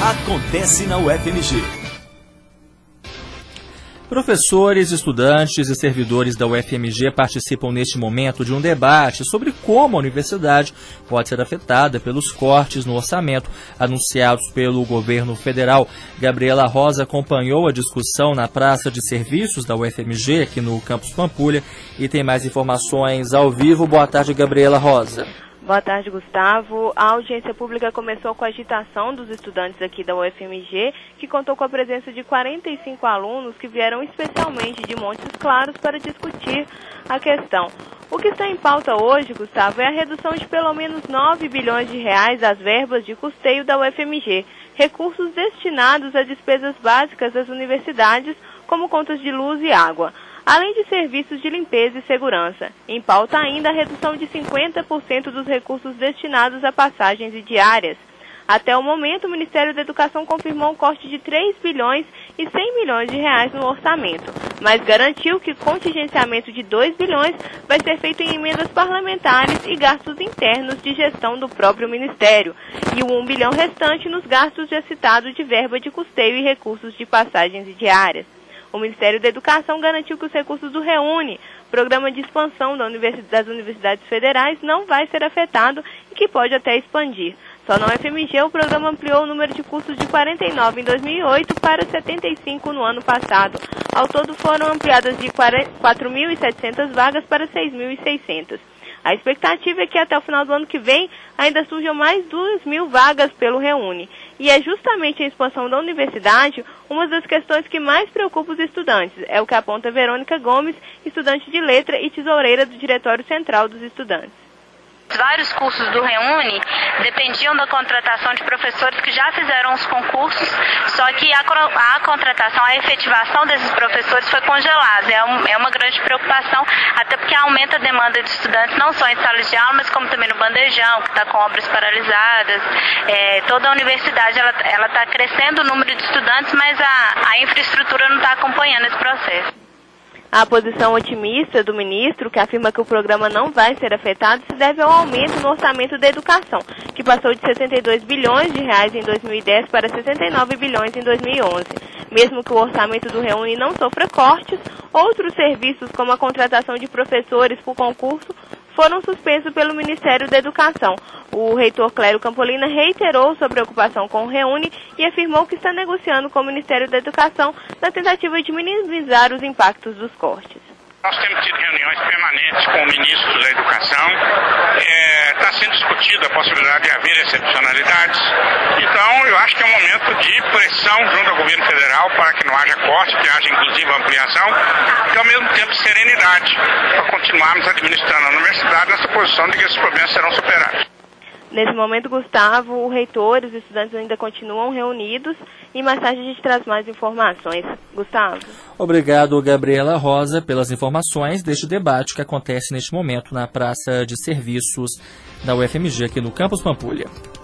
Acontece na UFMG. Professores, estudantes e servidores da UFMG participam neste momento de um debate sobre como a universidade pode ser afetada pelos cortes no orçamento anunciados pelo governo federal. Gabriela Rosa acompanhou a discussão na Praça de Serviços da UFMG, aqui no Campus Pampulha, e tem mais informações ao vivo. Boa tarde, Gabriela Rosa. Boa tarde, Gustavo. A audiência pública começou com a agitação dos estudantes aqui da UFMG, que contou com a presença de 45 alunos que vieram especialmente de Montes Claros para discutir a questão. O que está em pauta hoje, Gustavo, é a redução de pelo menos 9 bilhões de reais das verbas de custeio da UFMG, recursos destinados a despesas básicas das universidades, como contas de luz e água, além de serviços de limpeza e segurança. Em pauta ainda a redução de 50% dos recursos destinados a passagens e diárias. Até o momento, o Ministério da Educação confirmou um corte de 3 bilhões e 100 milhões de reais no orçamento, mas garantiu que o contingenciamento de 2 bilhões vai ser feito em emendas parlamentares e gastos internos de gestão do próprio Ministério, e o 1 bilhão restante nos gastos já citados de verba de custeio e recursos de passagens e diárias. O Ministério da Educação garantiu que os recursos do REUNE, Programa de Expansão das Universidades Federais, não vai ser afetado e que pode até expandir. Só na UFMG, o programa ampliou o número de cursos de 49 em 2008 para 75 no ano passado. Ao todo foram ampliadas de 4.700 vagas para 6.600. A expectativa é que até o final do ano que vem ainda surjam mais 2.000 vagas pelo REUNE. E é justamente a expansão da universidade uma das questões que mais preocupa os estudantes. É o que aponta Verônica Gomes, estudante de letra e tesoureira do Diretório Central dos Estudantes. Vários cursos do REUNE dependiam da contratação de professores que já fizeram os concursos, só que a contratação, a efetivação desses professores foi congelada. É uma grande preocupação, até porque aumenta a demanda de estudantes, não só em salas de aula, mas como também no bandejão, que está com obras paralisadas. Toda a universidade ela está crescendo o número de estudantes, mas a infraestrutura não está acompanhando esse processo. A posição otimista do ministro, que afirma que o programa não vai ser afetado, se deve ao aumento no orçamento da educação, que passou de 62 bilhões de reais em 2010 para 69 bilhões em 2011. Mesmo que o orçamento do REUNE não sofra cortes, outros serviços, como a contratação de professores por concurso, foram suspensos pelo Ministério da Educação. O reitor Clério Campolina reiterou sua preocupação com o REUNE e afirmou que está negociando com o Ministério da Educação na tentativa de minimizar os impactos dos cortes. Nós temos tido reuniões permanentes com o ministro da Educação. Está sendo discutida a possibilidade de haver excepcionalidades. Então, eu acho que é um momento de pressão junto ao governo federal para que não haja corte, que haja inclusive ampliação, e ao mesmo tempo serenidade para continuarmos administrando a universidade nessa posição de que esses problemas serão superados. Nesse momento, Gustavo, o reitor e os estudantes ainda continuam reunidos e mais tarde a gente traz mais informações. Gustavo. Obrigado, Gabriela Rosa, pelas informações deste debate que acontece neste momento na Praça de Serviços da UFMG aqui no Campus Pampulha.